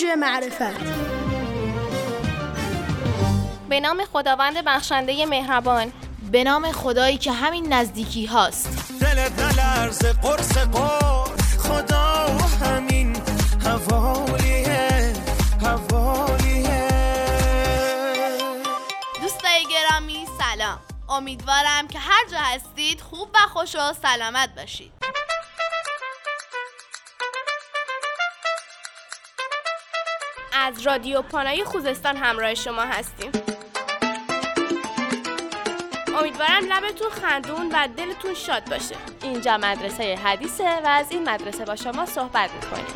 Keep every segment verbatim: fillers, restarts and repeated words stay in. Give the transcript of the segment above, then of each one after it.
اوج معرفت. به نام خداوند بخشنده مهربان. به نام خدایی که همین نزدیکی هاست. دلت نلرزه قرص قرص، خدا همین حوالیه حوالیه. دوستای گرامی سلام، امیدوارم که هر جا هستید خوب و خوش و سلامت باشید. از رادیو پانایی خوزستان همراه شما هستیم. امیدوارم لبتون خندون و دلتون شاد باشه. اینجا مدرسه حدیثه و از این مدرسه با شما صحبت میکنیم.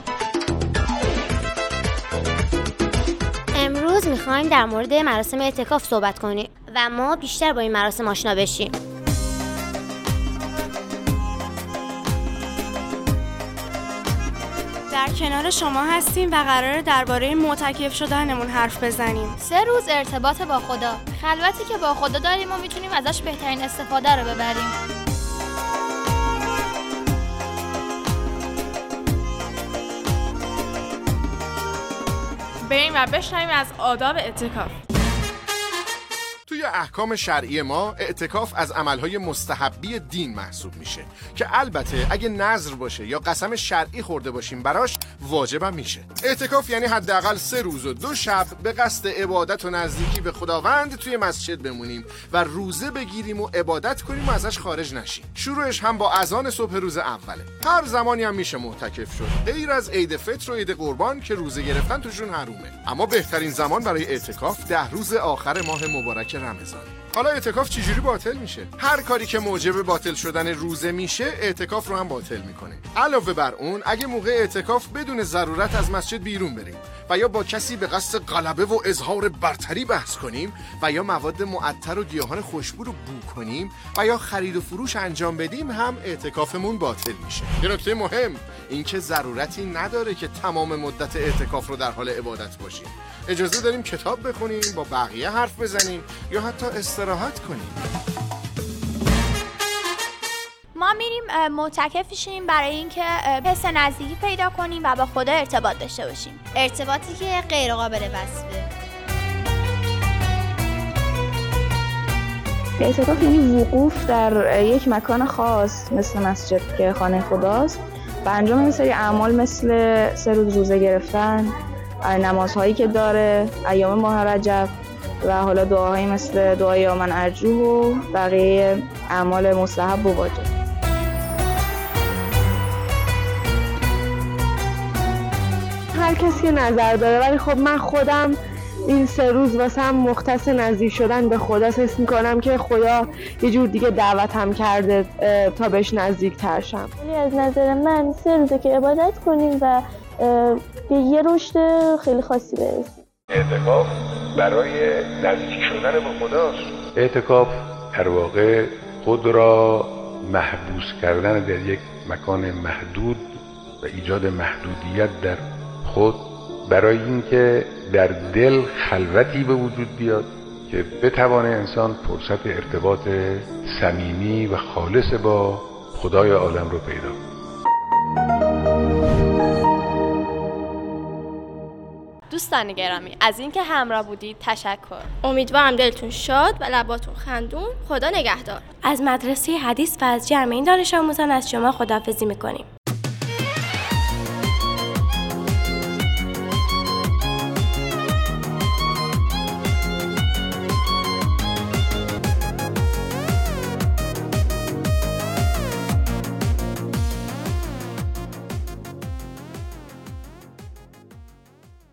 امروز میخوایم در مورد مراسم اعتکاف صحبت کنیم و ما بیشتر با این مراسم آشنا بشیم. در کنار شما هستیم و قراره درباره معتکف شدنمون حرف بزنیم. سه روز ارتباط با خدا، خلوتی که با خدا داریم و میتونیم ازش بهترین استفاده رو ببریم. بریم و بشنویم از آداب اعتکاف. توی احکام شرعی ما اعتکاف از عملهای مستحبی دین محسوب میشه که البته اگه نذر باشه یا قسم شرعی خورده باشیم براش واجبم میشه. اعتکاف یعنی حداقل سه روز و دو شب به قصد عبادت و نزدیکی به خداوند توی مسجد بمونیم و روزه بگیریم و عبادت کنیم و ازش خارج نشیم. شروعش هم با اذان صبح روز اوله. هر زمانی هم میشه معتکف شد، غیر از عید فطر و عید قربان که روزه گرفتن توشون حرومه. اما بهترین زمان برای اعتکاف ده روز آخر ماه مبارک رمضان. حالا اعتکاف چجوری باطل میشه؟ هر کاری که موجب باطل شدن روزه میشه اعتکاف رو هم باطل میکنه. علاوه بر اون اگه موقع اعتکاف بدون ضرورت از مسجد بیرون بریم و یا با کسی به قصد غلبه و اظهار برتری بحث کنیم و یا مواد معطر و گیاهان خوشبو رو بو کنیم و یا خرید و فروش انجام بدیم هم اعتکافمون باطل میشه. یه نکته مهم این که ضرورتی نداره که تمام مدت اعتکاف رو در حال عبادت باشیم. اجازه داریم کتاب بخونیم، با بقیه حرف بزنیم یا حتی استراحت کنیم. ما میریم معتکف شیم برای اینکه حس نزدیکی پیدا کنیم و با خدا ارتباط داشته باشیم، ارتباطی که غیر قابل وصفه. اعتکاف یعنی وقوف در یک مکان خاص مثل مسجد که خانه خداست و انجام این سری اعمال مثل سه روز روزه گرفتن، نمازهایی که داره، ایام ماه رجب و حالا دعاهایی مثل دعای یا من ارجو و بقیه اعمال مستحب و واجب. هر کسی که نظر داره، ولی خب من خودم این سه روز واسه هم مختص نزدیک شدن به خدا حس میکنم که خدا یه جور دیگه دعوتم کرده تا بهش نزدیک تر شم. از نظر من سه روزه که عبادت کنیم و به یه رشد خیلی خاصی برسیم. اعتکاف برای نزدیک شدن به خداست. اعتکاف در واقع خود را محبوس کردن در یک مکان محدود و ایجاد محدودیت در خود برای اینکه در دل خلوتی به وجود بیاد که بتوانه انسان فرصت ارتباط صمیمی و خالص با خدای عالم رو پیدا کنه. دوستان گرامی، از اینکه همراه بودید تشکر. امیدوارم دلتون شاد و لباتون خندون. خدا نگهدار. از مدرسه حدیث و از جمع این دانش آموزان از شما خداحافظی میکنیم.